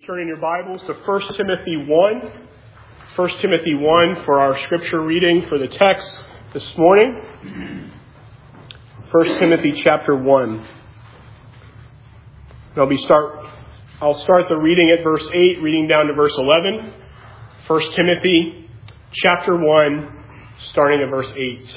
Turning your Bibles to 1 Timothy 1. 1 Timothy 1 for our scripture reading for the text this morning. 1 Timothy chapter 1. I'll start the reading at verse 8, reading down to verse 11. 1 Timothy chapter 1, starting at verse 8.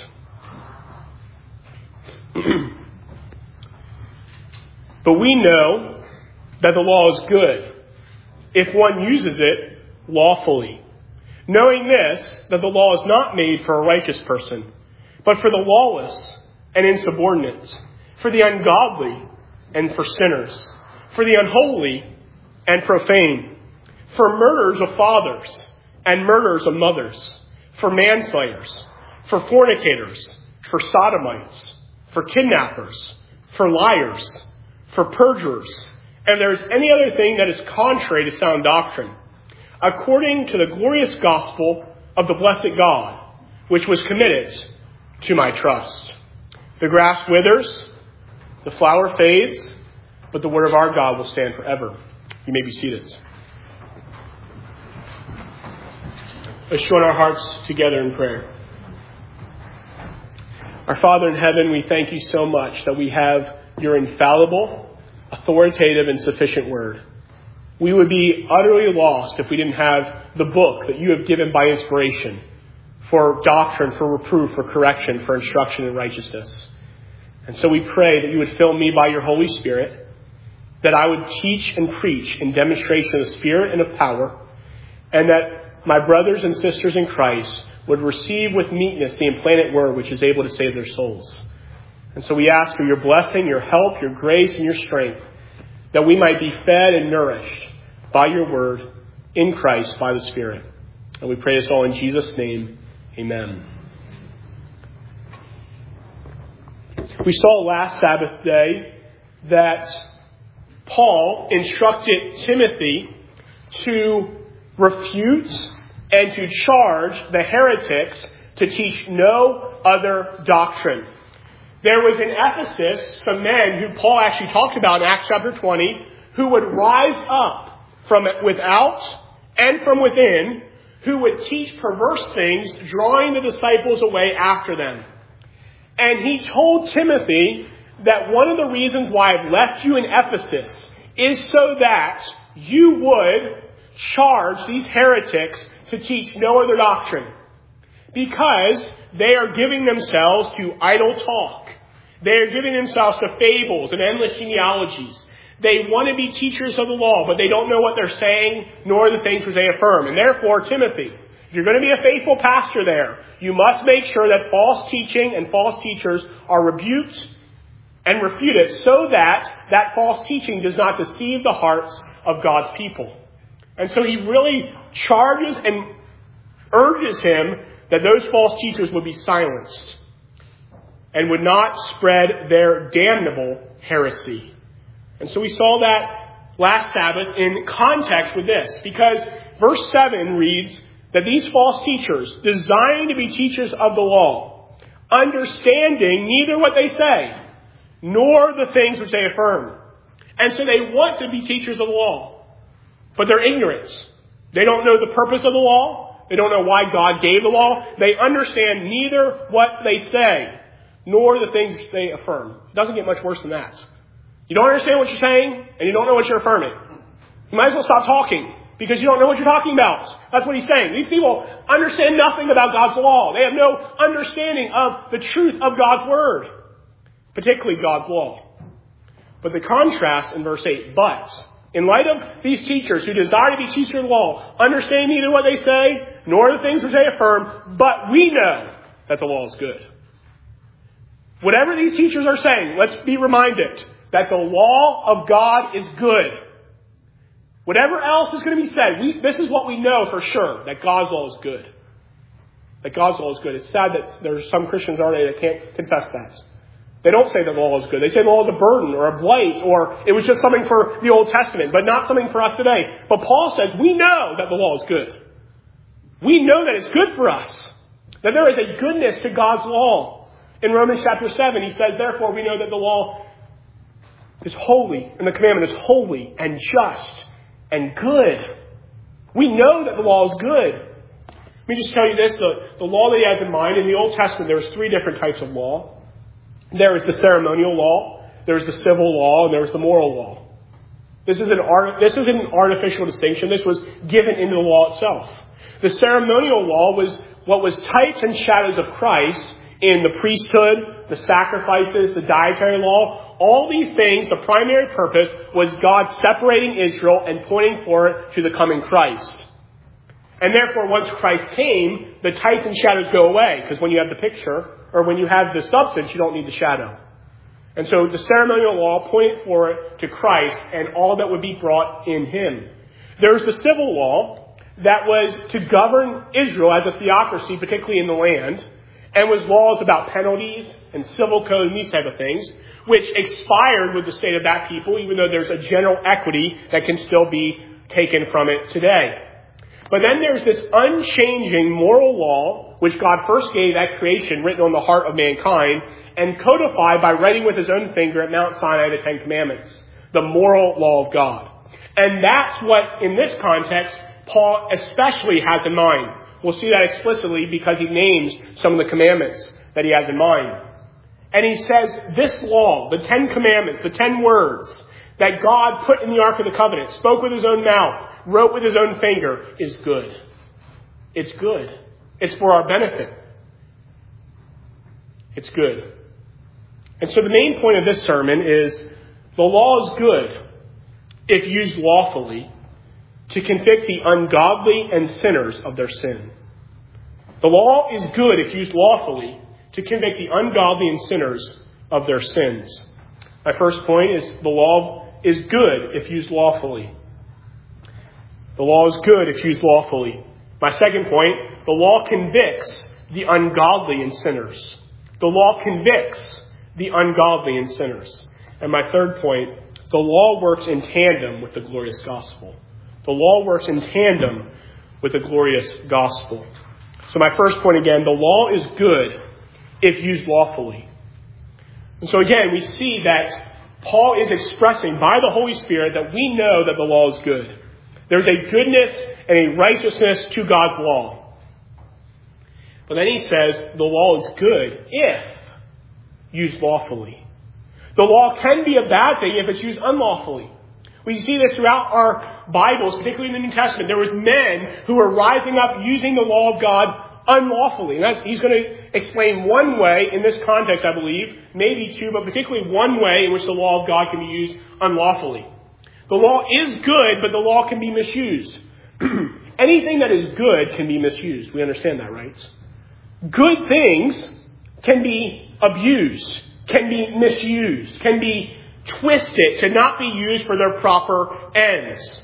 But we know that the law is good if one uses it lawfully, knowing this, that the law is not made for a righteous person, but for the lawless and insubordinate, for the ungodly and for sinners, for the unholy and profane, for murderers of fathers and murderers of mothers, for manslayers, for fornicators, for sodomites, for kidnappers, for liars, for perjurers, and there is any other thing that is contrary to sound doctrine, according to the glorious gospel of the blessed God, which was committed to my trust. The grass withers, the flower fades, but the word of our God will stand forever. You may be seated. Let's join our hearts together in prayer. Our Father in heaven, we thank you so much that we have your infallible, authoritative, and sufficient word. We would be utterly lost if we didn't have the book that you have given by inspiration for doctrine, for reproof, for correction, for instruction in righteousness. And so we pray that you would fill me by your Holy Spirit, that I would teach and preach in demonstration of spirit and of power, and that my brothers and sisters in Christ would receive with meekness the implanted word which is able to save their souls. And so we ask for your blessing, your help, your grace, and your strength, that we might be fed and nourished by your word in Christ by the Spirit. And we pray this all in Jesus' name. Amen. We saw last Sabbath day that Paul instructed Timothy to refute and to charge the heretics to teach no other doctrine. There was in Ephesus some men who Paul actually talked about in Acts chapter 20 who would rise up from without and from within, who would teach perverse things, drawing the disciples away after them. And he told Timothy that one of the reasons why I've left you in Ephesus is so that you would charge these heretics to teach no other doctrine. Because they are giving themselves to idle talk. They are giving themselves to fables and endless genealogies. They want to be teachers of the law, but they don't know what they're saying, nor the things which they affirm. And therefore, Timothy, if you're going to be a faithful pastor there, you must make sure that false teaching and false teachers are rebuked and refuted so that that false teaching does not deceive the hearts of God's people. And so he really charges and urges him that those false teachers would be silenced and would not spread their damnable heresy. And so we saw that last Sabbath in context with this, because verse 7 reads that these false teachers, designed to be teachers of the law, understanding neither what they say, nor the things which they affirm. And so they want to be teachers of the law, but they're ignorant. They don't know the purpose of the law. They don't know why God gave the law. They understand neither what they say, nor the things they affirm. It doesn't get much worse than that. You don't understand what you're saying, and you don't know what you're affirming. You might as well stop talking, because you don't know what you're talking about. That's what he's saying. These people understand nothing about God's law. They have no understanding of the truth of God's word, particularly God's law. But the contrast in verse 8, but in light of these teachers who desire to be teachers of the law, understand neither what they say, nor the things which they affirm, but we know that the law is good. Whatever these teachers are saying, let's be reminded that the law of God is good. Whatever else is going to be said, this is what we know for sure, that God's law is good. That God's law is good. It's sad that there's some Christians already that can't confess that. They don't say the law is good. They say the law is a burden or a blight, or it was just something for the Old Testament, but not something for us today. But Paul says we know that the law is good. We know that it's good for us. That there is a goodness to God's law. In Romans chapter 7, he says, therefore we know that the law is holy, and the commandment is holy and just and good. We know that the law is good. Let me just tell you this, the law that he has in mind, in the Old Testament, there was 3 different types of law. There was the ceremonial law, there was the civil law, and there was the moral law. This isn't an artificial distinction. This was given into the law itself. The ceremonial law was what was types and shadows of Christ in the priesthood, the sacrifices, the dietary law. All these things, the primary purpose was God separating Israel and pointing forward to the coming Christ. And therefore, once Christ came, the types and shadows go away. Because when you have the picture, or when you have the substance, you don't need the shadow. And so the ceremonial law pointed forward to Christ and all that would be brought in him. There's the civil law that was to govern Israel as a theocracy, particularly in the land, and was laws about penalties and civil code and these type of things, which expired with the state of that people, even though there's a general equity that can still be taken from it today. But then there's this unchanging moral law, which God first gave at creation, written on the heart of mankind, and codified by writing with his own finger at Mount Sinai the 10 Commandments, the moral law of God. And that's what, in this context, Paul especially has in mind. We'll see that explicitly because he names some of the commandments that he has in mind. And he says this law, the 10 Commandments, the 10 words that God put in the Ark of the Covenant, spoke with his own mouth, wrote with his own finger, is good. It's good. It's for our benefit. It's good. And so the main point of this sermon is the law is good if used lawfully to convict the ungodly and sinners of their sin. The law is good if used lawfully to convict the ungodly and sinners of their sins. My first point is the law is good if used lawfully. The law is good if used lawfully. My second point, the law convicts the ungodly and sinners. The law convicts the ungodly and sinners. And my third point, the law works in tandem with the glorious gospel. The law works in tandem with the glorious gospel. So my first point again, the law is good if used lawfully. And so again, we see that Paul is expressing by the Holy Spirit that we know that the law is good. There's a goodness and a righteousness to God's law. But then he says the law is good if used lawfully. The law can be a bad thing if it's used unlawfully. We see this throughout our Bibles, particularly in the New Testament. There was men who were rising up using the law of God unlawfully. And he's going to explain one way in this context, I believe, maybe two, but particularly one way in which the law of God can be used unlawfully. The law is good, but the law can be misused. Anything that is good can be misused. We understand that, right? Good things can be abused, can be misused, can be twisted to not be used for their proper ends.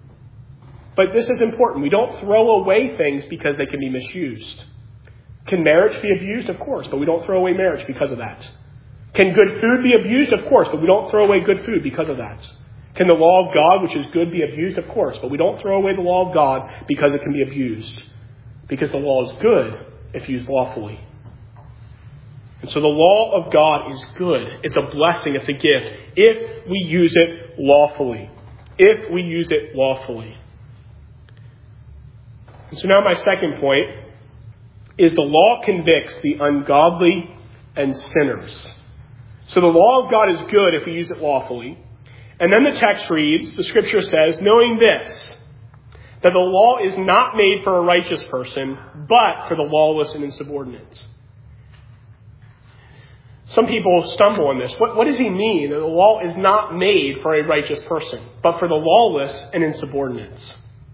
But this is important. We don't throw away things because they can be misused. Can marriage be abused? Of course, but we don't throw away marriage because of that. Can good food be abused? Of course, but we don't throw away good food because of that. Can the law of God, which is good, be abused? Of course, but we don't throw away the law of God because it can be abused. Because the law is good if used lawfully. And so the law of God is good. It's a blessing. It's a gift if we use it lawfully. If we use it lawfully. And so now my second point is the law convicts the ungodly and sinners. So the law of God is good if we use it lawfully. And then the text reads, the scripture says, knowing this, that the law is not made for a righteous person, but for the lawless and insubordinate. Some people stumble on this. What does he mean that the law is not made for a righteous person, but for the lawless and insubordinate?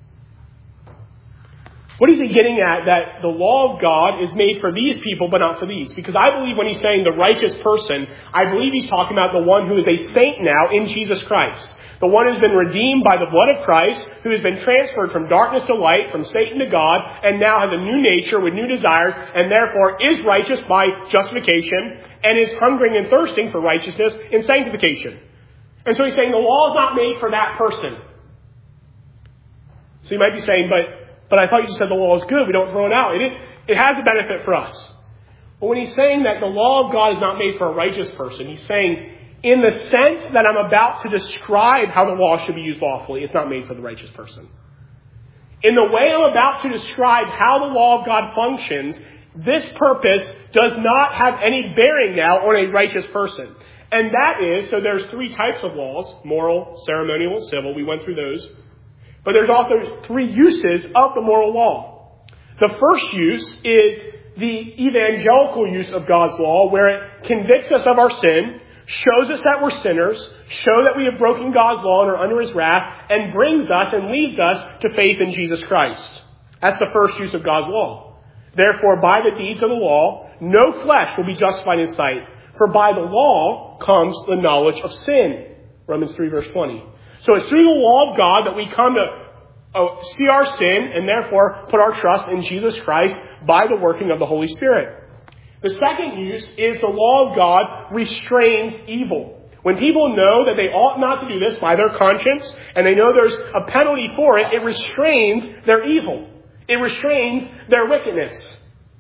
What is he getting at that the law of God is made for these people, but not for these? Because I believe when he's saying the righteous person, I believe he's talking about the one who is a saint now in Jesus Christ. The one who's been redeemed by the blood of Christ, who has been transferred from darkness to light, from Satan to God, and now has a new nature with new desires, and therefore is righteous by justification, and is hungering and thirsting for righteousness in sanctification. And so he's saying the law is not made for that person. So you might be saying, but I thought you said the law is good. We don't throw it out. It has a benefit for us. But when he's saying that the law of God is not made for a righteous person, he's saying in the sense that I'm about to describe how the law should be used lawfully, it's not made for the righteous person. In the way I'm about to describe how the law of God functions, this purpose does not have any bearing now on a righteous person. And that is, so there's three types of laws: moral, ceremonial, and civil. We went through those. But there's also three uses of the moral law. The first use is the evangelical use of God's law, where it convicts us of our sin, shows us that we're sinners, show that we have broken God's law and are under His wrath, and brings us and leads us to faith in Jesus Christ. That's the first use of God's law. Therefore, by the deeds of the law, no flesh will be justified in His sight. For by the law comes the knowledge of sin. Romans 3 verse 20. So it's through the law of God that we come to see our sin and therefore put our trust in Jesus Christ by the working of the Holy Spirit. The second use is the law of God restrains evil. When people know that they ought not to do this by their conscience, and they know there's a penalty for it, it restrains their evil. It restrains their wickedness.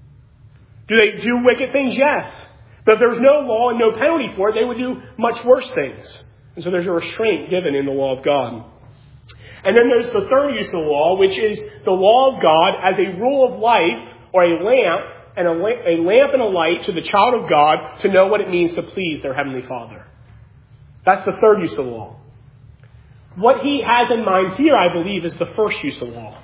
Do they do wicked things? Yes. But if there was no law and no penalty for it, they would do much worse things. And so there's a restraint given in the law of God. And then there's the third use of the law, which is the law of God as a rule of life, or a lamp and a light to the child of God to know what it means to please their Heavenly Father. That's the third use of the law. What he has in mind here, I believe, is the first use of the law.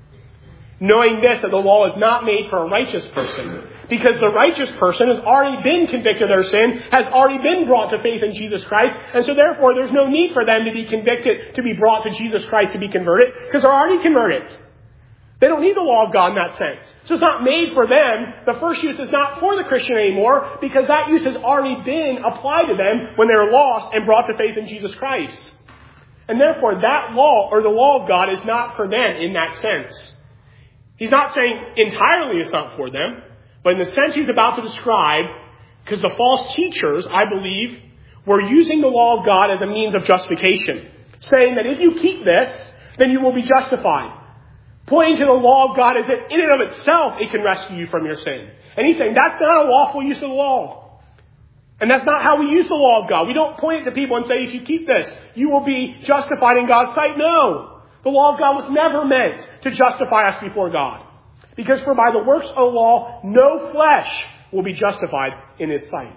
Knowing this, that the law is not made for a righteous person. Because the righteous person has already been convicted of their sin, has already been brought to faith in Jesus Christ, and so therefore there's no need for them to be convicted, to be brought to Jesus Christ to be converted, because they're already converted. They don't need the law of God in that sense. So it's not made for them. The first use is not for the Christian anymore, because that use has already been applied to them when they were lost and brought to faith in Jesus Christ. And therefore that law, or the law of God, is not for them in that sense. He's not saying entirely it's not for them, but in the sense he's about to describe, because the false teachers, I believe, were using the law of God as a means of justification, saying that if you keep this, then you will be justified. Pointing to the law of God as if in and of itself it can rescue you from your sin. And he's saying that's not a lawful use of the law. And that's not how we use the law of God. We don't point it to people and say, if you keep this, you will be justified in God's sight. No. The law of God was never meant to justify us before God. Because for by the works of the law, no flesh will be justified in His sight.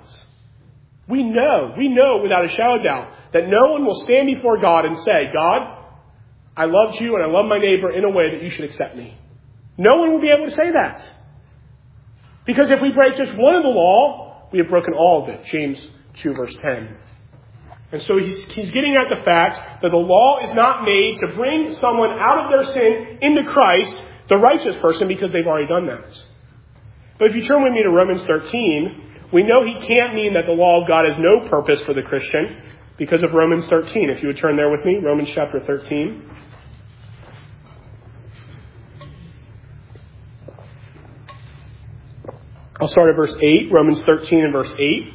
We know without a shadow of doubt that no one will stand before God and say, God, I loved you and I love my neighbor in a way that you should accept me. No one will be able to say that. Because if we break just one of the law, we have broken all of it. James 2 verse 10. And so he's getting at the fact that the law is not made to bring someone out of their sin into Christ, the righteous person, because they've already done that. But if you turn with me to Romans 13, we know he can't mean that the law of God has no purpose for the Christian because of Romans 13. If you would turn there with me, Romans chapter 13. I'll start at verse 8, Romans 13 and verse 8.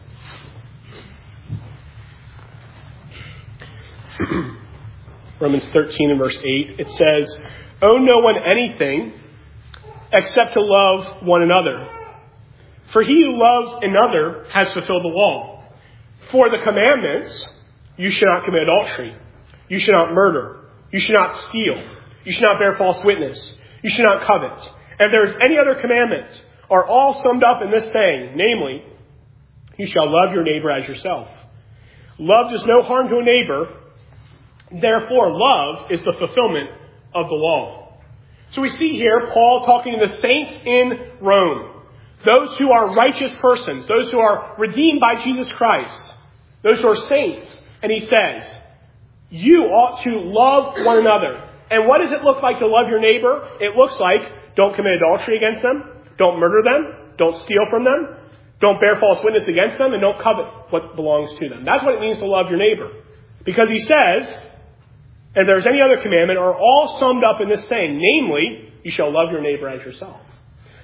Romans 13 and verse 8, it says, owe no one anything except to love one another. For he who loves another has fulfilled the law. For the commandments, you shall not commit adultery. You shall not murder. You shall not steal. You shall not bear false witness. You shall not covet. And if there is any other commandment, are all summed up in this saying, namely, you shall love your neighbor as yourself. Love does no harm to a neighbor. Therefore, love is the fulfillment of the law. So we see here Paul talking to the saints in Rome. Those who are righteous persons. Those who are redeemed by Jesus Christ. Those who are saints. And he says, you ought to love one another. And what does it look like to love your neighbor? It looks like don't commit adultery against them. Don't murder them. Don't steal from them. Don't bear false witness against them. And don't covet what belongs to them. That's what it means to love your neighbor. Because he says, and if there's any other commandment, are all summed up in this saying, namely, you shall love your neighbor as yourself.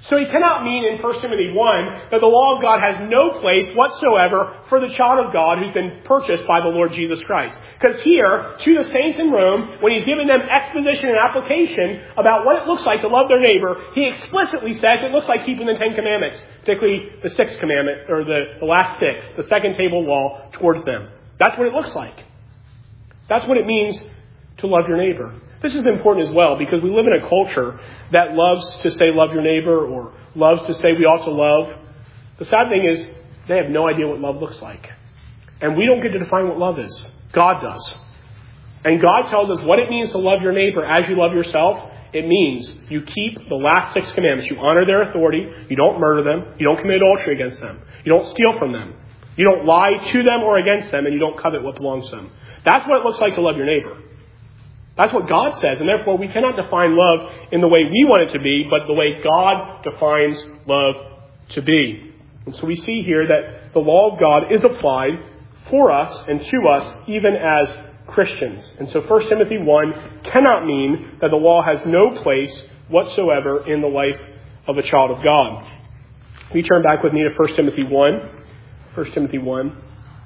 So he cannot mean in 1 Timothy 1 that the law of God has no place whatsoever for the child of God who's been purchased by the Lord Jesus Christ. Because here, to the saints in Rome, when he's giving them exposition and application about what it looks like to love their neighbor, he explicitly says it looks like keeping the Ten Commandments, particularly the sixth commandment, or the last six, the second table law towards them. That's what it looks like. That's what it means to love your neighbor. This is important as well because we live in a culture that loves to say love your neighbor or loves to say we ought to love. The sad thing is they have no idea what love looks like. And we don't get to define what love is. God does. And God tells us what it means to love your neighbor as you love yourself. It means you keep the last six commandments. You honor their authority. You don't murder them. You don't commit adultery against them. You don't steal from them. You don't lie to them or against them. And you don't covet what belongs to them. That's what it looks like to love your neighbor. That's what God says, and therefore we cannot define love in the way we want it to be, but the way God defines love to be. And so we see here that the law of God is applied for us and to us even as Christians. And so 1 Timothy 1 cannot mean that the law has no place whatsoever in the life of a child of God. We turn back with me to 1 Timothy 1. 1 Timothy 1.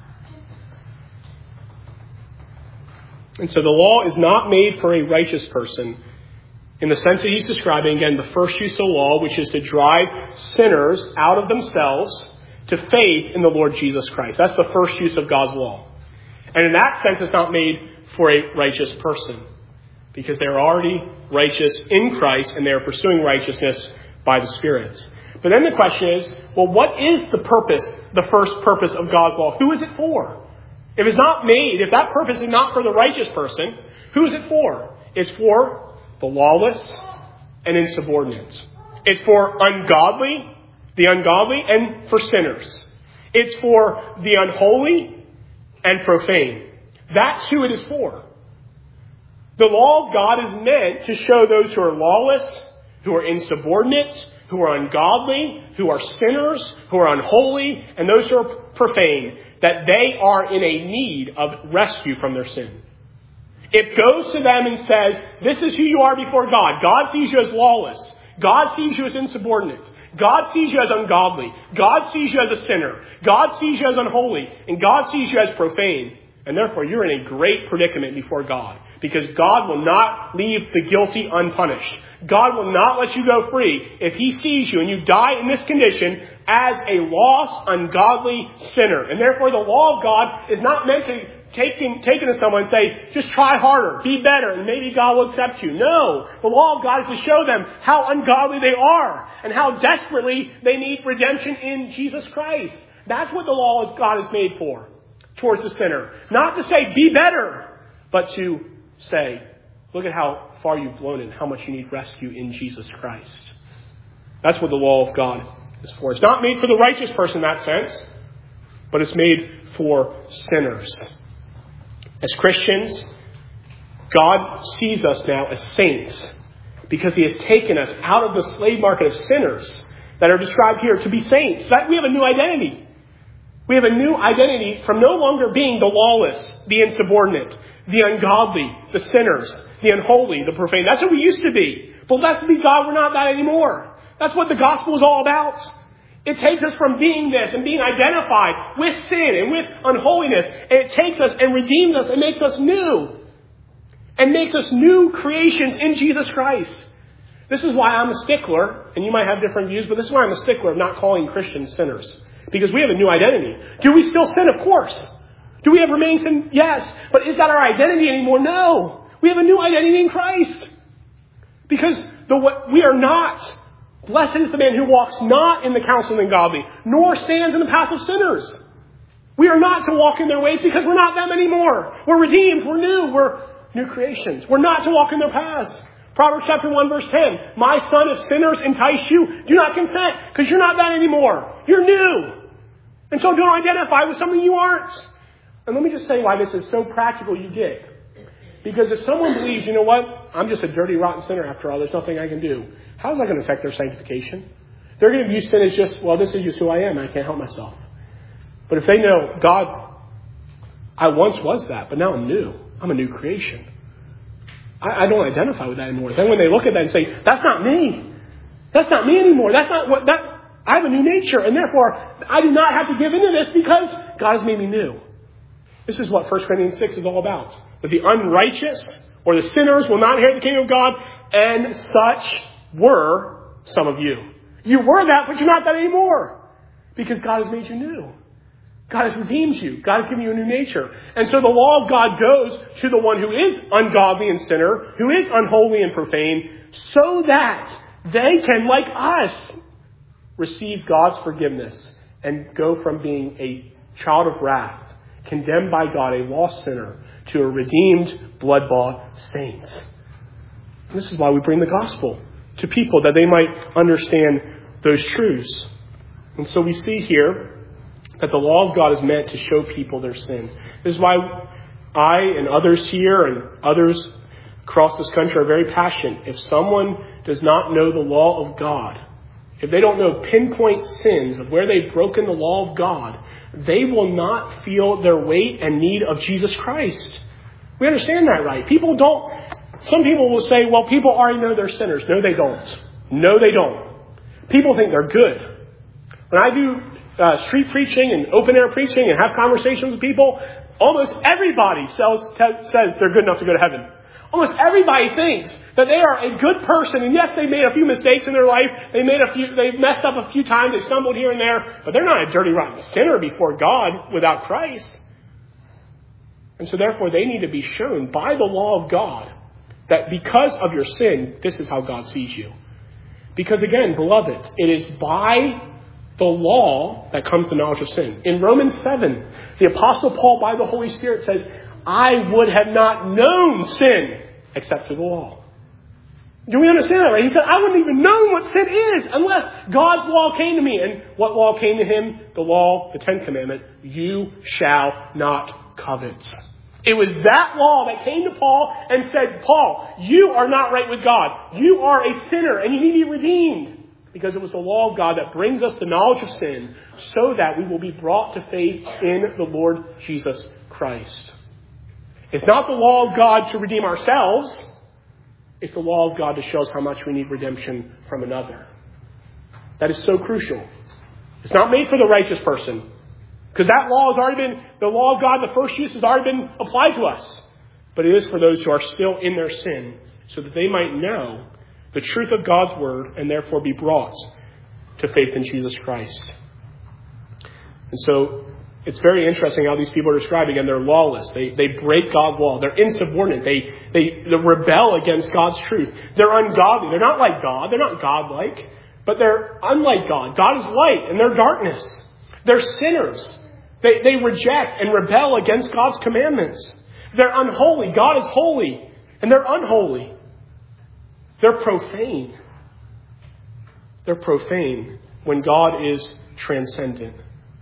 And so the law is not made for a righteous person in the sense that he's describing, again, the first use of law, which is to drive sinners out of themselves to faith in the Lord Jesus Christ. That's the first use of God's law. And in that sense, it's not made for a righteous person because they're already righteous in Christ and they are pursuing righteousness by the Spirit. But then the question is, well, what is the purpose, the first purpose of God's law? Who is it for? If it's not made, if that purpose is not for the righteous person, who is it for? It's for the lawless and insubordinate. It's for the ungodly, and for sinners. It's for the unholy and profane. That's who it is for. The law of God is meant to show those who are lawless, who are insubordinate, who are ungodly, who are sinners, who are unholy, and those who are profane, that they are in a need of rescue from their sin. It goes to them and says, this is who you are before God. God sees you as lawless. God sees you as insubordinate. God sees you as ungodly. God sees you as a sinner. God sees you as unholy. And God sees you as profane. And therefore, you're in a great predicament before God. Because God will not leave the guilty unpunished. God will not let you go free if he sees you and you die in this condition as a lost, ungodly sinner. And therefore, the law of God is not meant to taken to someone and say, just try harder, be better, and maybe God will accept you. No, the law of God is to show them how ungodly they are and how desperately they need redemption in Jesus Christ. That's what the law of God is made for, towards the sinner. Not to say, be better, but to say, look at how far you've blown and how much you need rescue in Jesus Christ. That's what the law of God is for. It's not made for the righteous person in that sense, but it's made for sinners. As Christians, God sees us now as saints because he has taken us out of the slave market of sinners that are described here to be saints. That we have a new identity. We have a new identity from no longer being the lawless, the insubordinate, the ungodly, the sinners, the unholy, the profane. That's what we used to be. But blessed be God, we're not that anymore. That's what the gospel is all about. It takes us from being this and being identified with sin and with unholiness. And it takes us and redeems us and makes us new. And makes us new creations in Jesus Christ. This is why I'm a stickler, and you might have different views, but this is why I'm a stickler of not calling Christians sinners. Because we have a new identity. Do we still sin? Of course. Do we ever remain sin? Yes. But is that our identity anymore? No. We have a new identity in Christ. Because we are not. Blessed is the man who walks not in the counsel of the ungodly, nor stands in the path of sinners. We are not to walk in their ways because we're not them anymore. We're redeemed. We're new. We're new creations. We're not to walk in their paths. Proverbs chapter 1 verse 10. My son, if sinners entice you, do not consent because you're not that anymore. You're new. And so don't identify with something you aren't. And let me just say why this is so practical you get. Because if someone believes, you know what, I'm just a dirty, rotten sinner after all, there's nothing I can do. How is that going to affect their sanctification? They're going to view sin as just, well, this is just who I am. I can't help myself. But if they know, God, I once was that, but now I'm new. I'm a new creation. I don't identify with that anymore. Then when they look at that and say, that's not me. That's not me anymore. I have a new nature, and therefore I do not have to give into this because God has made me new. This is what 1 Corinthians 6 is all about. That the unrighteous or the sinners will not inherit the kingdom of God, and such were some of you. You were that, but you're not that anymore. Because God has made you new. God has redeemed you. God has given you a new nature. And so the law of God goes to the one who is ungodly and sinner, who is unholy and profane, so that they can, like us, receive God's forgiveness and go from being a child of wrath, condemned by God, a lost sinner, to a redeemed, blood-bought saint. And this is why we bring the gospel to people, that they might understand those truths. And so we see here that the law of God is meant to show people their sin. This is why I and others here and others across this country are very passionate. If someone does not know the law of God, if they don't know pinpoint sins of where they've broken the law of God, they will not feel their weight and need of Jesus Christ. We understand that, right? Some people will say, well, people already know they're sinners. No, they don't. No, they don't. People think they're good. When I do street preaching and open air preaching and have conversations with people, almost everybody says they're good enough to go to heaven. Almost everybody thinks that they are a good person, and yes, they made a few mistakes in their life. They've messed up a few times. They stumbled here and there, but they're not a dirty, rotten sinner before God without Christ. And so therefore, they need to be shown by the law of God that because of your sin, this is how God sees you. Because again, beloved, it is by the law that comes the knowledge of sin. In Romans 7, the Apostle Paul, by the Holy Spirit, says, I would have not known sin except through the law. Do we understand that, right? He said, I wouldn't even know what sin is unless God's law came to me. And what law came to him? The law, the 10th commandment, you shall not covet. It was that law that came to Paul and said, Paul, you are not right with God. You are a sinner and you need to be redeemed. Because it was the law of God that brings us the knowledge of sin so that we will be brought to faith in the Lord Jesus Christ. It's not the law of God to redeem ourselves. It's the law of God to show us how much we need redemption from another. That is so crucial. It's not made for the righteous person. Because that law has already been, the law of God, the first use has already been applied to us. But it is for those who are still in their sin so that they might know the truth of God's word and therefore be brought to faith in Jesus Christ. And so it's very interesting how these people are described. Again, they're lawless. They break God's law. They're insubordinate. They rebel against God's truth. They're ungodly. They're not like God. They're not God-like. But they're unlike God. God is light and they're darkness. They're sinners. They reject and rebel against God's commandments. They're unholy. God is holy and they're unholy. They're profane. They're profane when God is transcendent.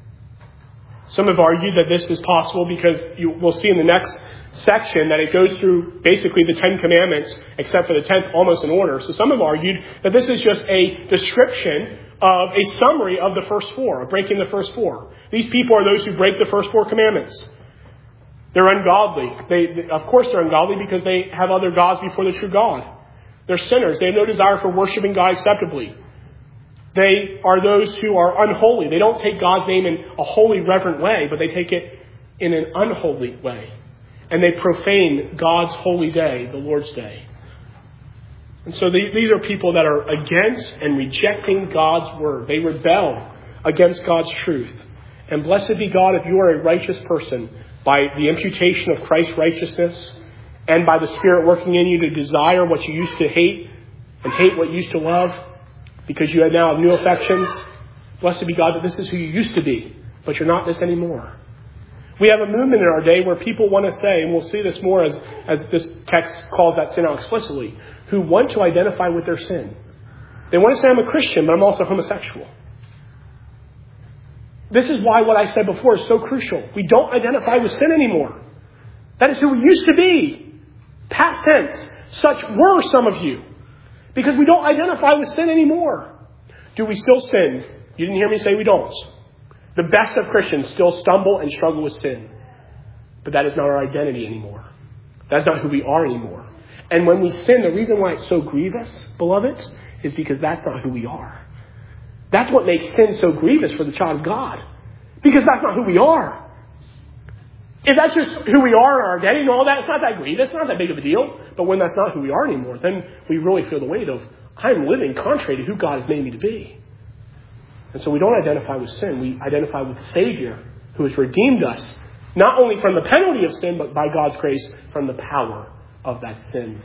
Some have argued that this is possible because we'll see in the next section that it goes through basically the 10 commandments, except for the 10th almost in order. So some have argued that this is just a description of a summary of the first four, of breaking the first four. These people are those who break the first four commandments. They're ungodly. Of course they're ungodly because they have other gods before the true God. They're sinners. They have no desire for worshiping God acceptably. They are those who are unholy. They don't take God's name in a holy, reverent way, but they take it in an unholy way. And they profane God's holy day, the Lord's day. And so these are people that are against and rejecting God's word. They rebel against God's truth. And blessed be God if you are a righteous person by the imputation of Christ's righteousness and by the Spirit working in you to desire what you used to hate and hate what you used to love because you now have new affections. Blessed be God that this is who you used to be, but you're not this anymore. We have a movement in our day where people want to say, and we'll see this more as this text calls that sin out explicitly, who want to identify with their sin. They want to say, I'm a Christian, but I'm also homosexual. This is why what I said before is so crucial. We don't identify with sin anymore. That is who we used to be. Past tense. Such were some of you. Because we don't identify with sin anymore. Do we still sin? You didn't hear me say we don't. The best of Christians still stumble and struggle with sin. But that is not our identity anymore. That's not who we are anymore. And when we sin, the reason why it's so grievous, beloved, is because that's not who we are. That's what makes sin so grievous for the child of God. Because that's not who we are. If that's just who we are and our identity and all that, it's not that grievous. It's not that big of a deal. But when that's not who we are anymore, then we really feel the weight of, I'm living contrary to who God has made me to be. And so we don't identify with sin. We identify with the Savior who has redeemed us, not only from the penalty of sin, but by God's grace from the power of that sin.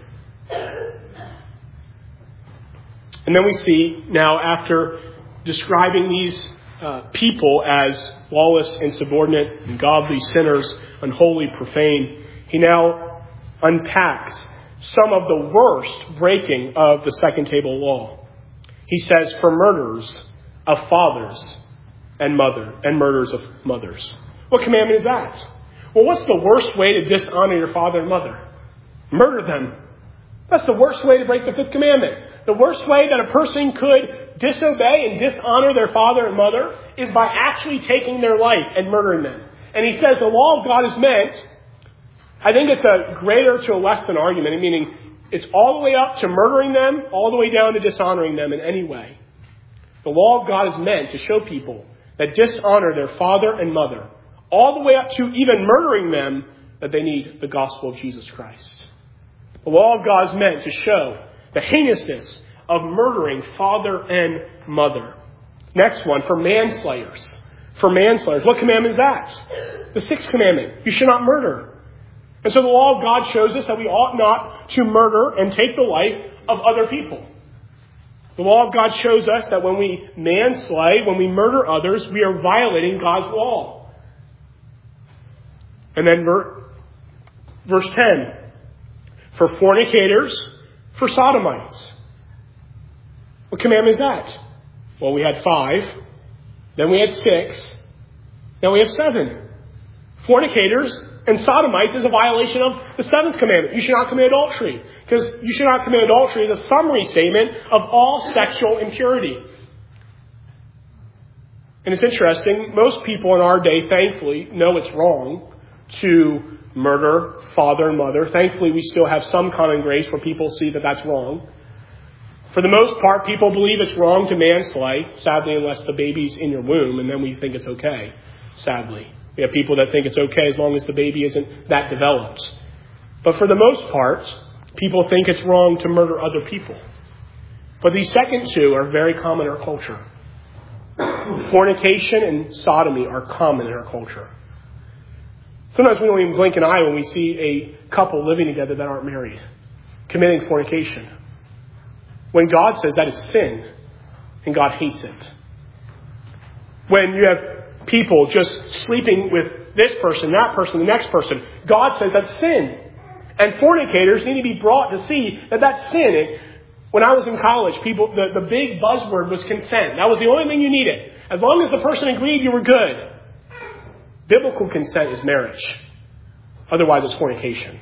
And then we see now, after describing these people as lawless, insubordinate, ungodly, sinners, unholy, profane, he now unpacks some of the worst breaking of the second table law. He says, for murderers of fathers and murders of mothers. What commandment is that? Well, what's the worst way to dishonor your father and mother? Murder them. That's the worst way to break the fifth commandment. The worst way that a person could disobey and dishonor their father and mother is by actually taking their life and murdering them. And he says the law of God is meant, I think it's a greater to a less than argument, meaning it's all the way up to murdering them, all the way down to dishonoring them in any way. The law of God is meant to show people that dishonor their father and mother, all the way up to even murdering them, that they need the gospel of Jesus Christ. The law of God is meant to show the heinousness of murdering father and mother. Next one, for manslayers. For manslayers. What commandment is that? The sixth commandment. You should not murder. And so the law of God shows us that we ought not to murder and take the life of other people. The law of God shows us that when we manslay, when we murder others, we are violating God's law. And then verse 10. For fornicators, for sodomites. What commandment is that? Well, we had 5. Then we had 6. Now we have 7. Fornicators and sodomites is a violation of the 7th commandment. You should not commit adultery. Because you should not commit adultery is a summary statement of all sexual impurity. And it's interesting, most people in our day, thankfully, know it's wrong to murder father and mother. Thankfully, we still have some common grace where people see that that's wrong. For the most part, people believe it's wrong to manslay, sadly, unless the baby's in your womb, and then we think it's okay, sadly. We have people that think it's okay as long as the baby isn't that developed. But for the most part, people think it's wrong to murder other people. But these second two are very common in our culture. Fornication and sodomy are common in our culture. Sometimes we don't even blink an eye when we see a couple living together that aren't married, committing fornication. When God says that is sin, and God hates it. When you have people just sleeping with this person, that person, the next person, God says that's sin. And fornicators need to be brought to see that that's sin. When I was in college, the big buzzword was consent. That was the only thing you needed. As long as the person agreed, you were good. Biblical consent is marriage. Otherwise, it's fornication.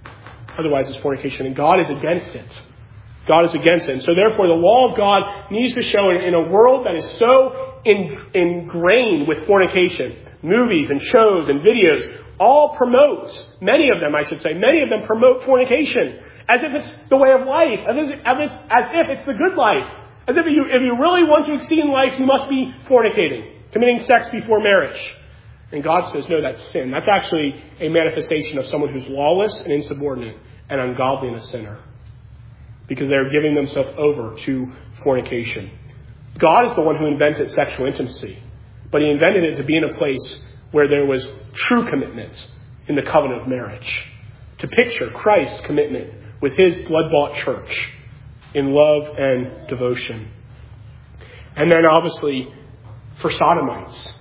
And God is against it. God is against it. And so therefore, the law of God needs to show in a world that is so ingrained with fornication. Movies and shows and videos all promote, many of them promote fornication. As if it's the way of life. As if it's the good life. As if you really want to succeed in life, you must be fornicating. Committing sex before marriage. And God says, no, that's sin. That's actually a manifestation of someone who's lawless and insubordinate and ungodly and a sinner. Because they're giving themselves over to fornication. God is the one who invented sexual intimacy. But he invented it to be in a place where there was true commitment in the covenant of marriage. To picture Christ's commitment with his blood-bought church in love and devotion. And then obviously for sodomites.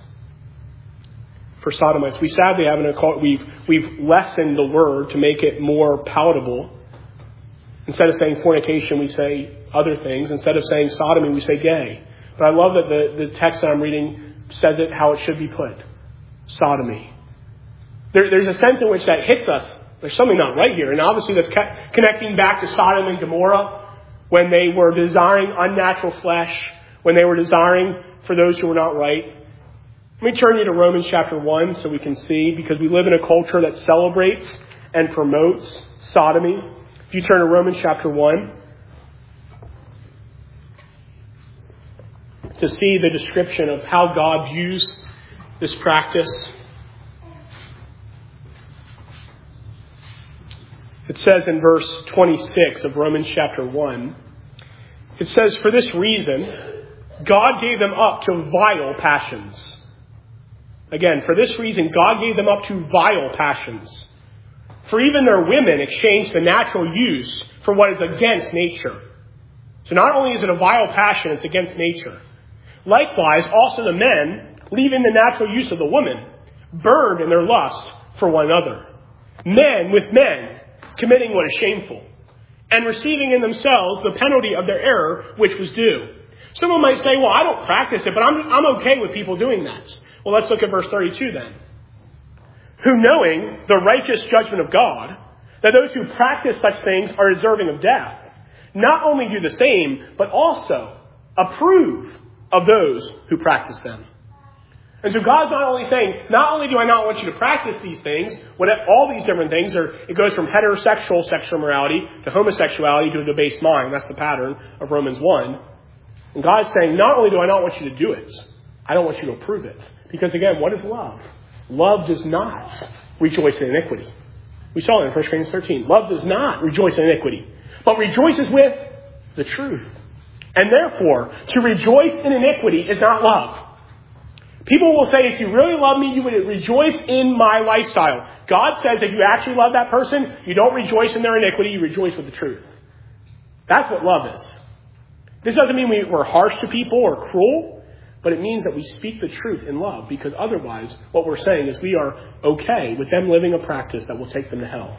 We sadly have we've lessened the word to make it more palatable. Instead of saying fornication, we say other things. Instead of saying sodomy, we say gay. But I love that the text that I'm reading says it how it should be put. Sodomy. There's a sense in which that hits us. There's something not right here. And obviously that's connecting back to Sodom and Gomorrah when they were desiring unnatural flesh, when they were desiring for those who were not right. Let me turn you to Romans chapter 1 so we can see, because we live in a culture that celebrates and promotes sodomy. If you turn to Romans chapter 1, to see the description of how God views this practice. It says in verse 26 of Romans chapter 1, it says, "For this reason, God gave them up to vile passions." Again, for this reason, God gave them up to vile passions. For even their women exchanged the natural use for what is against nature. So not only is it a vile passion, it's against nature. Likewise, also the men, leaving the natural use of the woman, burned in their lust for one another. Men with men, committing what is shameful, and receiving in themselves the penalty of their error which was due. Someone might say, well, I don't practice it, but I'm okay with people doing that. Well, let's look at verse 32 then. "Who knowing the righteous judgment of God, that those who practice such things are deserving of death, not only do the same, but also approve of those who practice them." And so God's not only saying, not only do I not want you to practice these things, all these different things, it goes from heterosexual sexual morality to homosexuality to a debased mind. That's the pattern of Romans 1. And God's saying, not only do I not want you to do it, I don't want you to approve it. Because again, what is love? Love does not rejoice in iniquity. We saw it in 1 Corinthians 13. Love does not rejoice in iniquity, but rejoices with the truth. And therefore, to rejoice in iniquity is not love. People will say, if you really love me, you would rejoice in my lifestyle. God says if you actually love that person, you don't rejoice in their iniquity, you rejoice with the truth. That's what love is. This doesn't mean we're harsh to people or cruel, but it means that we speak the truth in love, because otherwise what we're saying is we are okay with them living a practice that will take them to hell.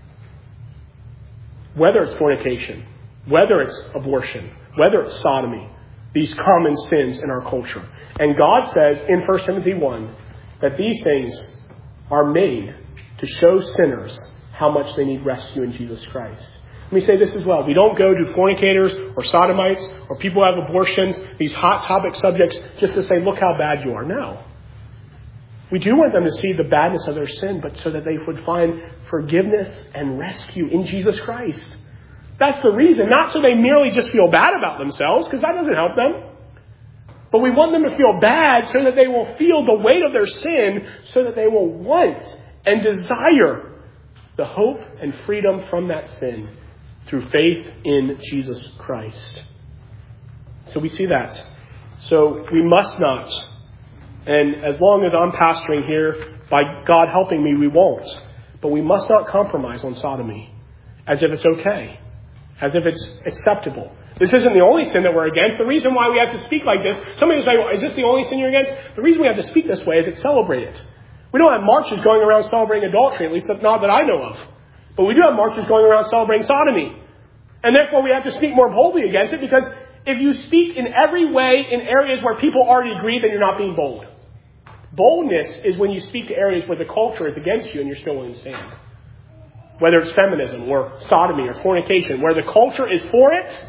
Whether it's fornication, whether it's abortion, whether it's sodomy, these common sins in our culture. And God says in 1 Timothy 1 that these things are made to show sinners how much they need rescue in Jesus Christ. Let me say this as well. We don't go to fornicators or sodomites or people who have abortions, these hot topic subjects, just to say, look how bad you are. No. We do want them to see the badness of their sin, but so that they would find forgiveness and rescue in Jesus Christ. That's the reason. Not so they merely just feel bad about themselves, because that doesn't help them. But we want them to feel bad so that they will feel the weight of their sin, so that they will want and desire the hope and freedom from that sin through faith in Jesus Christ. So we see that. So we must not, and as long as I'm pastoring here, by God helping me, we won't. But we must not compromise on sodomy as if it's okay, as if it's acceptable. This isn't the only sin that we're against. The reason why we have to speak like this, somebody will say, well, is this the only sin you're against? The reason we have to speak this way is it's celebrated. We don't have marches going around celebrating adultery, at least not that I know of. But we do have marches going around celebrating sodomy. And therefore we have to speak more boldly against it, because if you speak in every way in areas where people already agree, then you're not being bold. Boldness is when you speak to areas where the culture is against you and you're still willing to stand. Whether it's feminism or sodomy or fornication, where the culture is for it,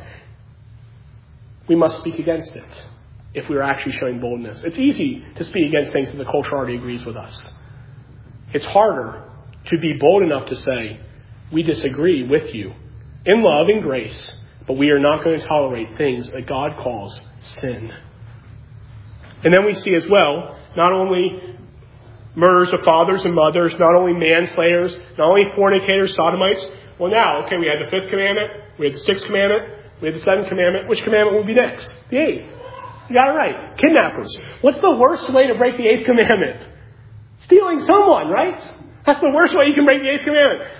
we must speak against it if we are actually showing boldness. It's easy to speak against things that the culture already agrees with us. It's harder to be bold enough to say, we disagree with you in love and grace, but we are not going to tolerate things that God calls sin. And then we see as well, not only murders of fathers and mothers, not only manslayers, not only fornicators, sodomites. Well now, okay, we had the 5th commandment, we had the 6th commandment, we had the 7th commandment. Which commandment will be next? The 8th. You got it right. Kidnappers. What's the worst way to break the 8th commandment? Stealing someone, right? That's the worst way you can break the 8th commandment.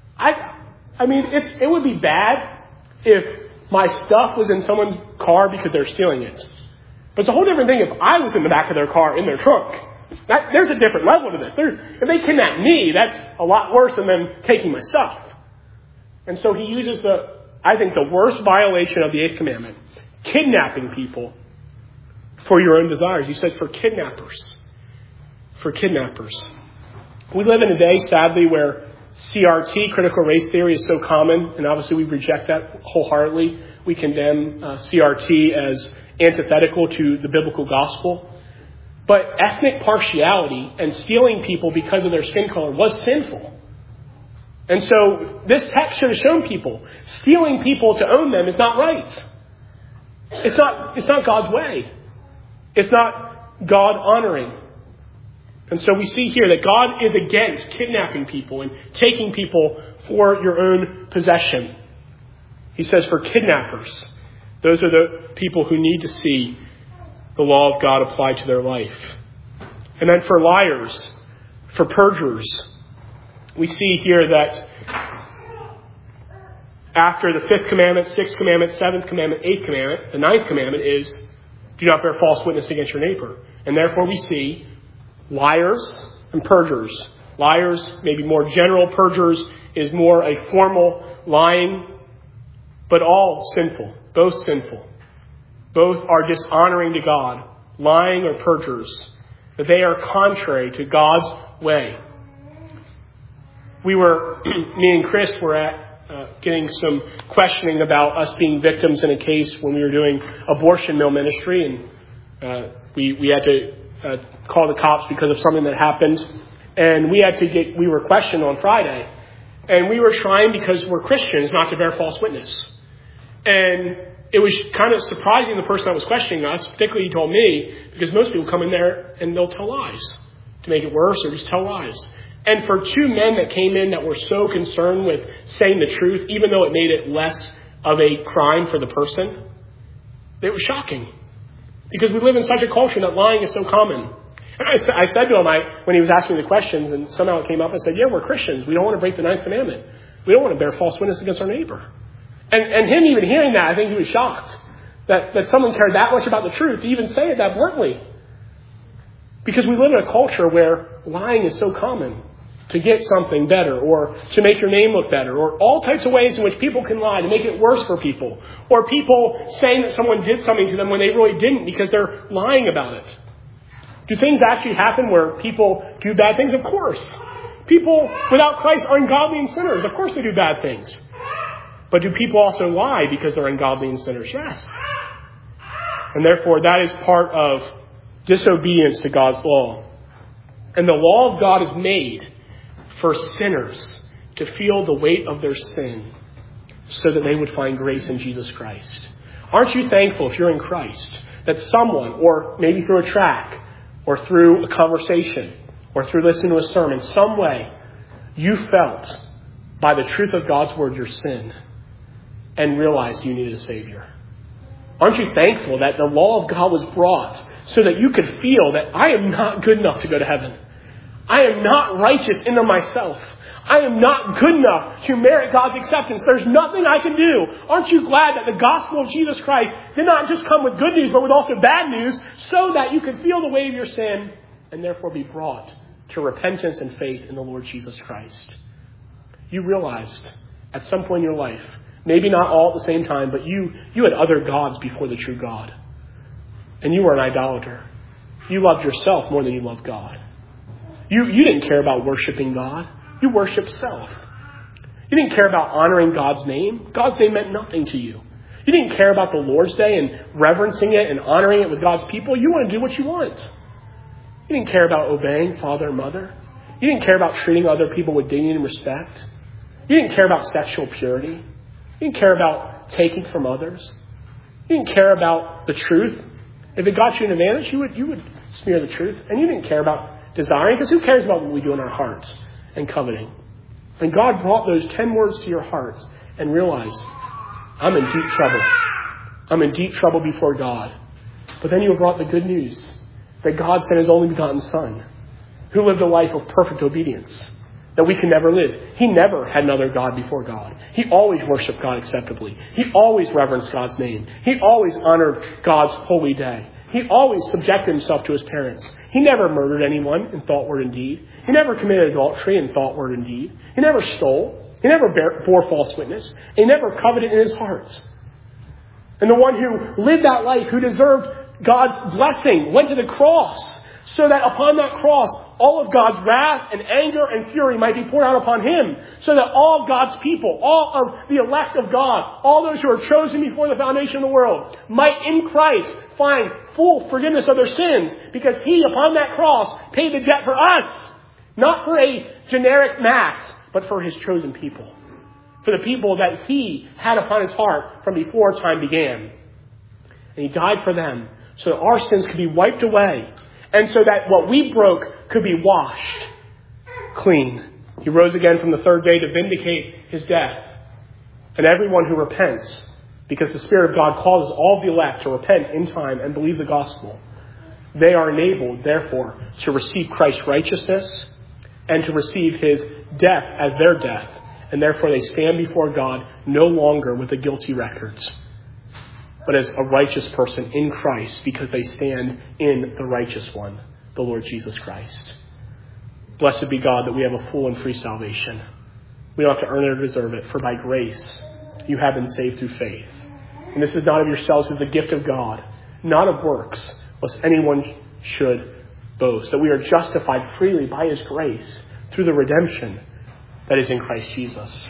I mean, it would be bad if my stuff was in someone's car because they're stealing it. But it's a whole different thing if I was in the back of their car in their trunk. There's a different level to this. If they kidnap me, that's a lot worse than them taking my stuff. And so he uses I think the worst violation of the 8th commandment, kidnapping people for your own desires. He says for kidnappers. For kidnappers. We live in a day, sadly, where CRT, critical race theory, is so common, and obviously we reject that wholeheartedly. We condemn CRT as antithetical to the biblical gospel. But ethnic partiality and stealing people because of their skin color was sinful. And so this text should have shown people, stealing people to own them is not right. It's not God's way. It's not God-honoring. And so we see here that God is against kidnapping people and taking people for your own possession. He says for kidnappers, those are the people who need to see the law of God applied to their life. And then for liars, for perjurers, we see here that after the 5th commandment, 6th commandment, 7th commandment, 8th commandment, the 9th commandment is, do not bear false witness against your neighbor. And therefore we see liars and perjurers. Liars, maybe more general. Perjurers is more a formal lying, but all sinful, both sinful. Both are dishonoring to God, lying or perjurers. That they are contrary to God's way. Me and Chris were at getting some questioning about us being victims in a case when we were doing abortion mill ministry, and we had to call the cops because of something that happened, and we were questioned on Friday, and we were trying, because we're Christians, not to bear false witness. And it was kind of surprising, the person that was questioning us, particularly he told me, because most people come in there and they'll tell lies to make it worse, or just tell lies. And for two men that came in that were so concerned with saying the truth, even though it made it less of a crime for the person, it was shocking. Because we live in such a culture that lying is so common. And I said to him, when he was asking me the questions, and somehow it came up, I said, yeah, we're Christians. We don't want to break the 9th commandment. We don't want to bear false witness against our neighbor. And him even hearing that, I think he was shocked that someone cared that much about the truth to even say it that bluntly. Because we live in a culture where lying is so common. To get something better, or to make your name look better, or all types of ways in which people can lie to make it worse for people, or people saying that someone did something to them when they really didn't because they're lying about it. Do things actually happen where people do bad things? Of course. People without Christ are ungodly and sinners. Of course they do bad things. But do people also lie because they're ungodly and sinners? Yes. And therefore that is part of disobedience to God's law. And the law of God is made for sinners to feel the weight of their sin so that they would find grace in Jesus Christ. Aren't you thankful, if you're in Christ, that someone, or maybe through a track, or through a conversation, or through listening to a sermon, some way, you felt by the truth of God's word your sin and realized you needed a Savior? Aren't you thankful that the law of God was brought so that you could feel that I am not good enough to go to heaven? I am not righteous in of myself. I am not good enough to merit God's acceptance. There's nothing I can do. Aren't you glad that the gospel of Jesus Christ did not just come with good news, but with also bad news, so that you could feel the weight of your sin and therefore be brought to repentance and faith in the Lord Jesus Christ? You realized at some point in your life, maybe not all at the same time, but you had other gods before the true God. And you were an idolater. You loved yourself more than you loved God. You didn't care about worshiping God. You worshiped self. You didn't care about honoring God's name. God's name meant nothing to you. You didn't care about the Lord's Day and reverencing it and honoring it with God's people. You want to do what you want. You didn't care about obeying father and mother. You didn't care about treating other people with dignity and respect. You didn't care about sexual purity. You didn't care about taking from others. You didn't care about the truth. If it got you an advantage, you would smear the truth. And you didn't care about desiring, because who cares about what we do in our hearts and coveting? And God brought those 10 words to your hearts and realized, I'm in deep trouble. I'm in deep trouble before God. But then you brought the good news that God sent his only begotten Son, who lived a life of perfect obedience that we can never live. He never had another God before God. He always worshiped God acceptably. He always reverenced God's name. He always honored God's holy day. He always subjected himself to his parents. He never murdered anyone in thought, word, and deed. He never committed adultery in thought, word, and deed. He never stole. He never bore false witness. He never coveted in his heart. And the one who lived that life, who deserved God's blessing, went to the cross so that upon that cross, all of God's wrath and anger and fury might be poured out upon him, so that all of God's people, all of the elect of God, all those who are chosen before the foundation of the world, might in Christ find full forgiveness of their sins, because he, upon that cross, paid the debt for us, not for a generic mass, but for his chosen people, for the people that he had upon his heart from before time began. And he died for them so that our sins could be wiped away, and so that what we broke could be washed clean. He rose again from the third day to vindicate his death. And everyone who repents, because the Spirit of God causes all the elect to repent in time and believe the gospel, they are enabled, therefore, to receive Christ's righteousness and to receive his death as their death. And therefore they stand before God no longer with the guilty records, but as a righteous person in Christ, because they stand in the righteous one, the Lord Jesus Christ. Blessed be God that we have a full and free salvation. We don't have to earn it or deserve it, for by grace you have been saved through faith. And this is not of yourselves, it is the gift of God, not of works, lest anyone should boast. That we are justified freely by his grace through the redemption that is in Christ Jesus.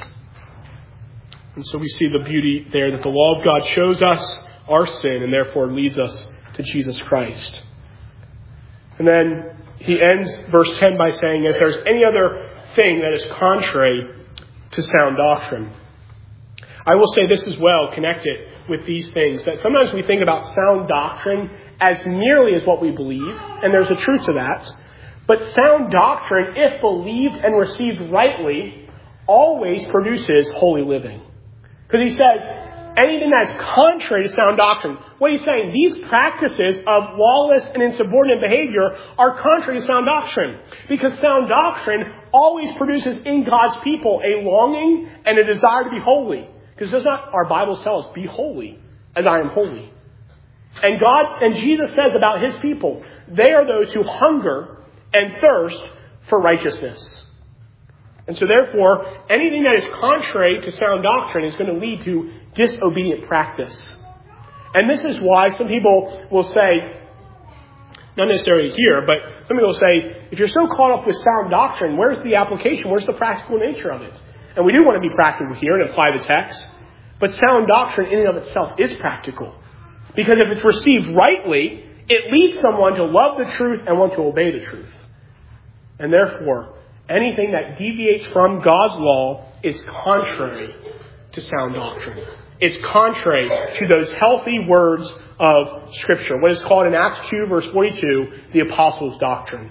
And so we see the beauty there that the law of God shows us our sin and therefore leads us to Jesus Christ. And then he ends verse 10 by saying, if there's any other thing that is contrary to sound doctrine. I will say this as well, connected with these things, that sometimes we think about sound doctrine as merely as what we believe, and there's a truth to that. But sound doctrine, if believed and received rightly, always produces holy living. Because he says, anything that's contrary to sound doctrine. What he's saying, these practices of lawless and insubordinate behavior are contrary to sound doctrine. Because sound doctrine always produces in God's people a longing and a desire to be holy. Because does not our Bible tell us, be holy as I am holy? And God and Jesus says about his people, they are those who hunger and thirst for righteousness. And so therefore, anything that is contrary to sound doctrine is going to lead to disobedient practice. And this is why some people will say, not necessarily here, but some people will say, if you're so caught up with sound doctrine, where's the application? Where's the practical nature of it? And we do want to be practical here and apply the text. But sound doctrine in and of itself is practical. Because if it's received rightly, it leads someone to love the truth and want to obey the truth. And therefore, anything that deviates from God's law is contrary to sound doctrine. It's contrary to those healthy words of Scripture. What is called in Acts 2, verse 42, the apostles' doctrine.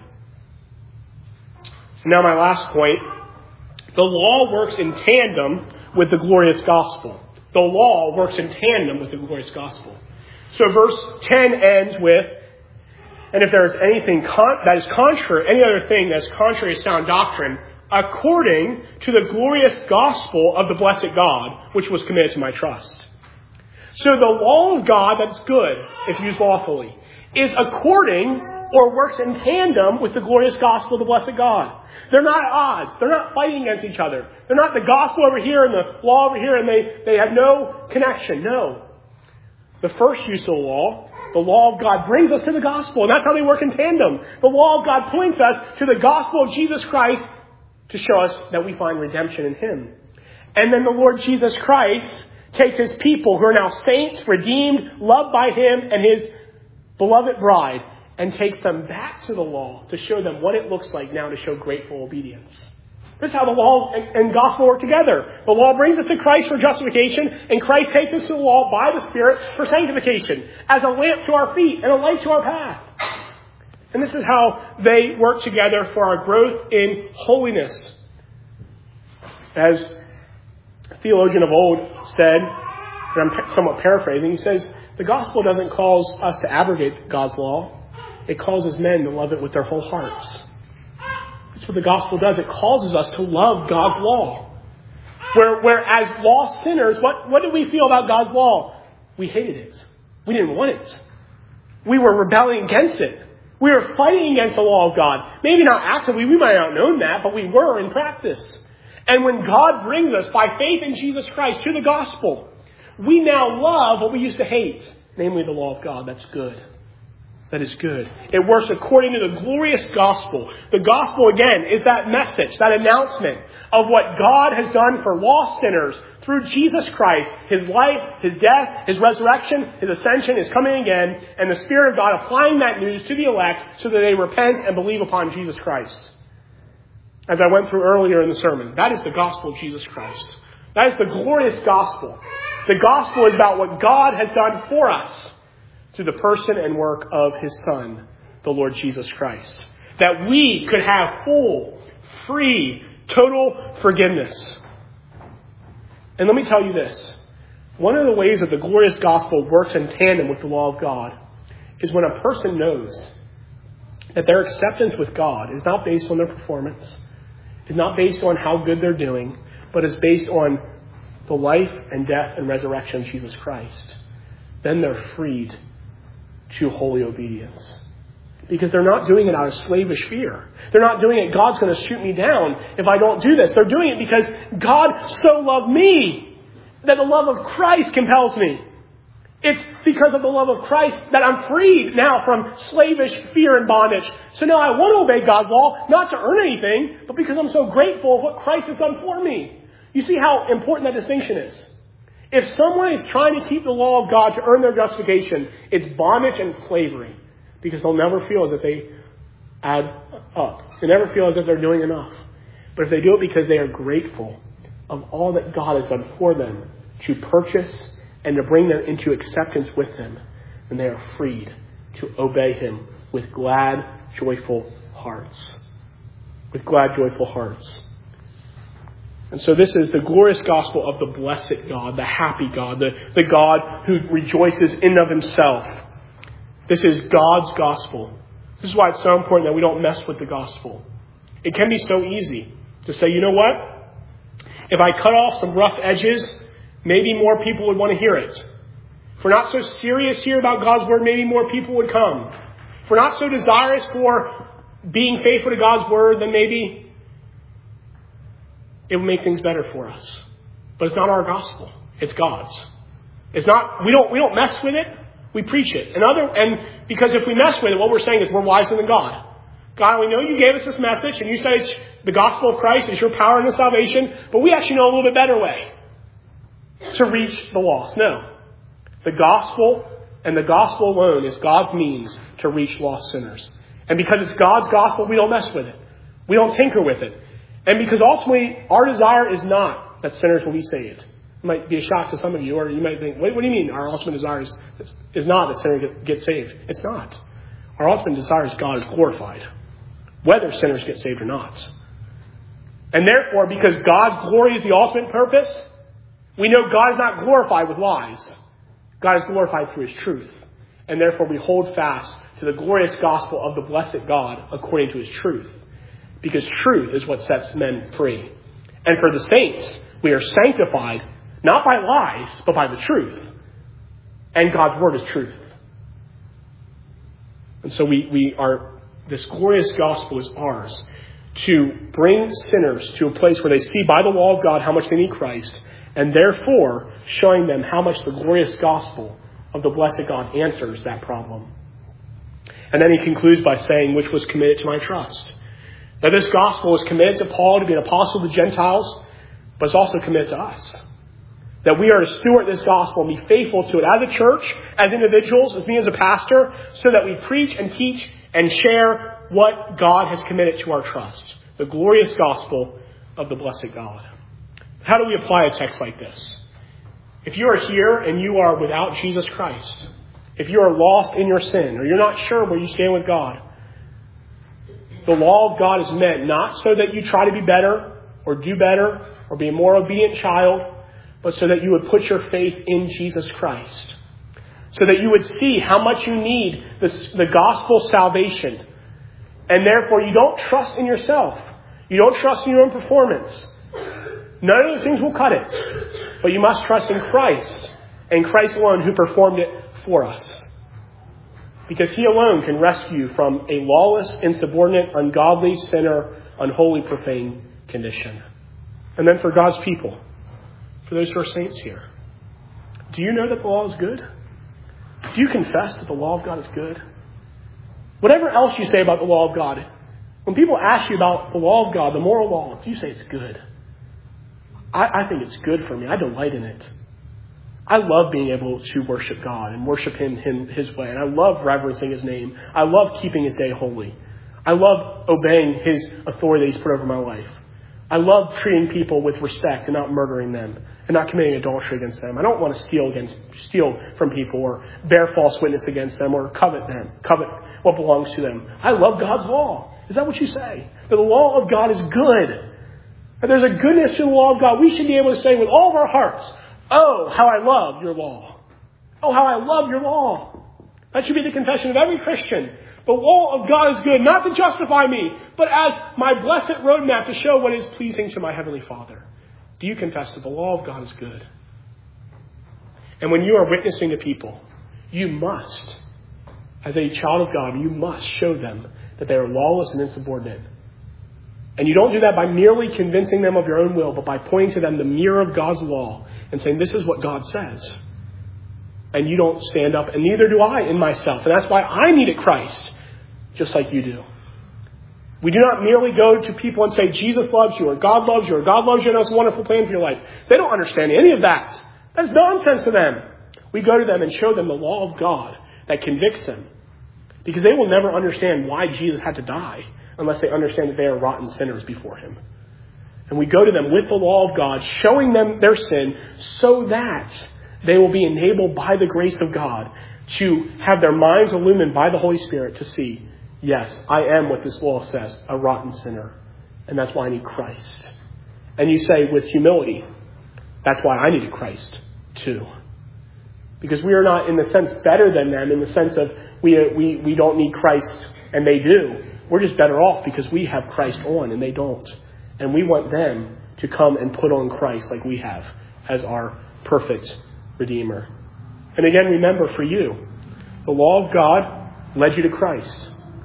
Now my last point. The law works in tandem with the glorious gospel. The law works in tandem with the glorious gospel. So verse 10 ends with, and if there is anything that is contrary, any other thing that is contrary to sound doctrine, according to the glorious gospel of the blessed God, which was committed to my trust. So the law of God that's good, if used lawfully, is according or works in tandem with the glorious gospel of the blessed God. They're not at odds. They're not fighting against each other. They're not the gospel over here and the law over here, and they have no connection. No. The first use of the law of God brings us to the gospel, and that's how they work in tandem. The law of God points us to the gospel of Jesus Christ to show us that we find redemption in him. And then the Lord Jesus Christ takes his people who are now saints, redeemed, loved by him and his beloved bride, and takes them back to the law to show them what it looks like now to show grateful obedience. This is how the law and gospel work together. The law brings us to Christ for justification, and Christ takes us to the law by the Spirit for sanctification, as a lamp to our feet and a light to our path. And this is how they work together for our growth in holiness. As a theologian of old said, and I'm somewhat paraphrasing, he says, the gospel doesn't cause us to abrogate God's law. It causes men to love it with their whole hearts. That's what the gospel does. It causes us to love God's law. Whereas lost sinners, what did we feel about God's law? We hated it. We didn't want it. We were rebelling against it. We were fighting against the law of God. Maybe not actively, we might not have known that, but we were in practice. And when God brings us by faith in Jesus Christ to the gospel, we now love what we used to hate, namely the law of God. That's good. That is good. It works according to the glorious gospel. The gospel, again, is that message, that announcement of what God has done for lost sinners through Jesus Christ, his life, his death, his resurrection, his ascension, his coming again, and the Spirit of God applying that news to the elect so that they repent and believe upon Jesus Christ. As I went through earlier in the sermon, that is the gospel of Jesus Christ. That is the glorious gospel. The gospel is about what God has done for us. through the person and work of his Son, the Lord Jesus Christ. That we could have full, free, total forgiveness. And let me tell you this. One of the ways that the glorious gospel works in tandem with the law of God is when a person knows that their acceptance with God is not based on their performance, is not based on how good they're doing, but is based on the life and death and resurrection of Jesus Christ. Then they're freed to holy obedience. Because they're not doing it out of slavish fear. They're not doing it, God's going to shoot me down if I don't do this. They're doing it because God so loved me that the love of Christ compels me. It's because of the love of Christ that I'm freed now from slavish fear and bondage. So now I want to obey God's law, not to earn anything, but because I'm so grateful of what Christ has done for me. You see how important that distinction is. If someone is trying to keep the law of God to earn their justification, it's bondage and slavery. Because they'll never feel as if they add up. They never feel as if they're doing enough. But if they do it because they are grateful of all that God has done for them to purchase and to bring them into acceptance with Him, then they are freed to obey Him with glad, joyful hearts. With glad, joyful hearts. And so this is the glorious gospel of the blessed God, the happy God, the God who rejoices in and of Himself. This is God's gospel. This is why it's so important that we don't mess with the gospel. It can be so easy to say, you know what? If I cut off some rough edges, maybe more people would want to hear it. If we're not so serious here about God's word, maybe more people would come. If we're not so desirous for being faithful to God's word, then maybe it would make things better for us. But it's not our gospel. It's God's. It's not, we don't mess with it. We preach it. And because if we mess with it, what we're saying is we're wiser than God. God, we know you gave us this message and you said it's the gospel of Christ is your power and salvation, but we actually know a little bit better way to reach the lost. No. The gospel and the gospel alone is God's means to reach lost sinners. And because it's God's gospel, we don't mess with it. We don't tinker with it. And because ultimately our desire is not that sinners will be saved. It might be a shock to some of you, or you might think, what do you mean our ultimate desire is not that sinners get saved? It's not. Our ultimate desire is God is glorified, whether sinners get saved or not. And therefore, because God's glory is the ultimate purpose, we know God is not glorified with lies. God is glorified through His truth. And therefore, we hold fast to the glorious gospel of the blessed God according to His truth. Because truth is what sets men free. And for the saints, we are sanctified not by lies, but by the truth. And God's word is truth. And so this glorious gospel is ours to bring sinners to a place where they see by the law of God how much they need Christ, and therefore showing them how much the glorious gospel of the blessed God answers that problem. And then he concludes by saying, which was committed to my trust. Now this gospel was committed to Paul to be an apostle to the Gentiles, but it's also committed to us. That we are to steward this gospel and be faithful to it as a church, as individuals, as me as a pastor, so that we preach and teach and share what God has committed to our trust. The glorious gospel of the blessed God. How do we apply a text like this? If you are here and you are without Jesus Christ, if you are lost in your sin, or you're not sure where you stand with God, the law of God is meant not so that you try to be better or do better or be a more obedient child, but so that you would put your faith in Jesus Christ. So that you would see how much you need the gospel salvation. And therefore you don't trust in yourself. You don't trust in your own performance. None of those things will cut it. But you must trust in Christ, and Christ alone who performed it for us. Because He alone can rescue you from a lawless, insubordinate, ungodly, sinner, unholy, profane condition. And then for God's people, for those who are saints here, do you know that the law is good? Do you confess that the law of God is good? Whatever else you say about the law of God, when people ask you about the law of God, the moral law, do you say it's good? I think it's good for me. I delight in it. I love being able to worship God and worship Him His way. And I love reverencing His name. I love keeping His day holy. I love obeying His authority that He's put over my life. I love treating people with respect and not murdering them and not committing adultery against them. I don't want to steal from people or bear false witness against them or covet what belongs to them. I love God's law. Is that what you say? That the law of God is good. That there's a goodness to the law of God. We should be able to say with all of our hearts, oh, how I love your law. Oh, how I love your law. That should be the confession of every Christian. The law of God is good, not to justify me, but as my blessed roadmap to show what is pleasing to my Heavenly Father. Do you confess that the law of God is good? And when you are witnessing to people, you must, as a child of God, you must show them that they are lawless and insubordinate. And you don't do that by merely convincing them of your own will, but by pointing to them the mirror of God's law and saying, this is what God says. And you don't stand up, and neither do I in myself. And that's why I needed Christ, just like you do. We do not merely go to people and say, Jesus loves you, or God loves you, or God loves you, and that's a wonderful plan for your life. They don't understand any of that. That's nonsense to them. We go to them and show them the law of God that convicts them. Because they will never understand why Jesus had to die unless they understand that they are rotten sinners before him. And we go to them with the law of God, showing them their sin so that they will be enabled by the grace of God to have their minds illumined by the Holy Spirit to see, yes, I am what this law says, a rotten sinner. And that's why I need Christ. And you say with humility, that's why I needed Christ too. Because we are not in the sense better than them, in the sense of we don't need Christ and they do. We're just better off because we have Christ on and they don't. And we want them to come and put on Christ like we have as our perfect Redeemer. And again, remember for you, the law of God led you to Christ.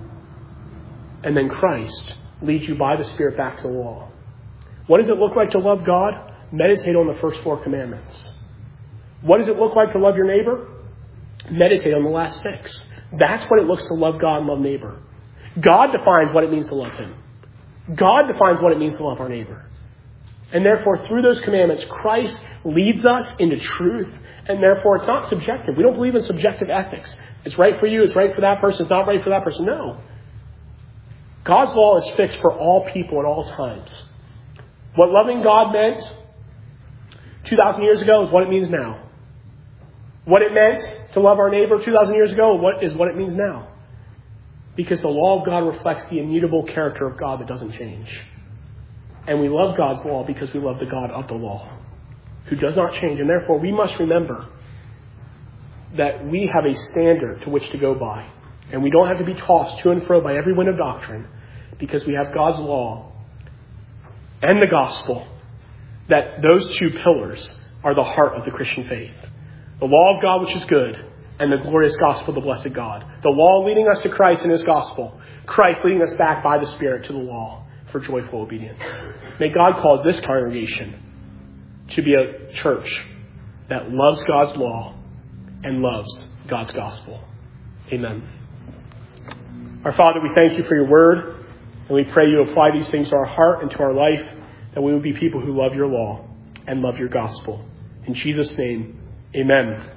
And then Christ leads you by the Spirit back to the law. What does it look like to love God? Meditate on the first 4 commandments. What does it look like to love your neighbor? Meditate on the last 6. That's what it looks to love God and love neighbor. God defines what it means to love him. God defines what it means to love our neighbor. And therefore, through those commandments, Christ leads us into truth. And therefore, it's not subjective. We don't believe in subjective ethics. It's right for you. It's right for that person. It's not right for that person. No. God's law is fixed for all people at all times. What loving God meant 2,000 years ago is what it means now. What it meant to love our neighbor 2,000 years ago is what it means now. Because the law of God reflects the immutable character of God that doesn't change. And we love God's law because we love the God of the law, who does not change. And therefore, we must remember that we have a standard to which to go by. And we don't have to be tossed to and fro by every wind of doctrine, because we have God's law and the gospel, that those 2 pillars are the heart of the Christian faith. The law of God, which is good, and the glorious gospel of the blessed God. The law leading us to Christ and his gospel. Christ leading us back by the Spirit to the law for joyful obedience. May God cause this congregation to be a church that loves God's law and loves God's gospel. Amen. Our Father, we thank you for your word, and we pray you apply these things to our heart and to our life, that we will be people who love your law and love your gospel. In Jesus' name, amen.